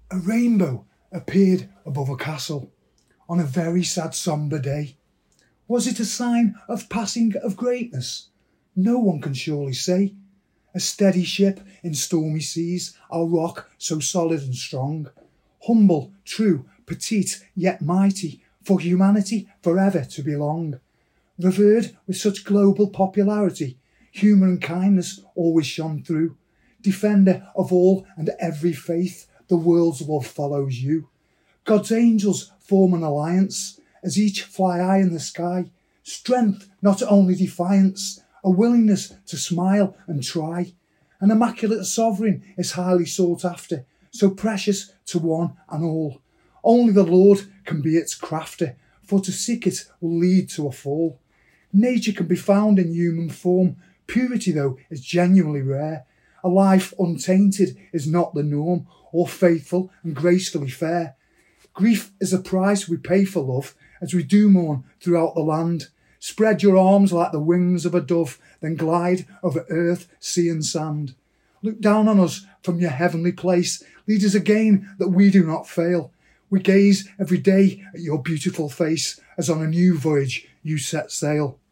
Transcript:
A rainbow appeared above a castle on a very sad sombre day. Was it a sign of passing of greatness? No one can surely say. A steady ship in stormy seas, our rock so solid and strong. Humble, true, petite, yet mighty, for humanity forever to belong. Revered with such global popularity, humour and kindness always shone through. Defender of all and every faith, the world's love follows you. God's angels form an alliance, as each fly high in the sky. Strength, not only defiance, a willingness to smile and try. An immaculate sovereign is highly sought after, so precious to one and all. Only the Lord can be its crafter, for to seek it will lead to a fall. Nature can be found in human form, purity though is genuinely rare. A life untainted is not the norm, or faithful and gracefully fair. Grief is a price we pay for love, as we do mourn throughout the land. Spread your arms like the wings of a dove, then glide over earth, sea and sand. Look down on us from your heavenly place, lead us again that we do not fail. We gaze every day at your beautiful face, as on a new voyage you set sail.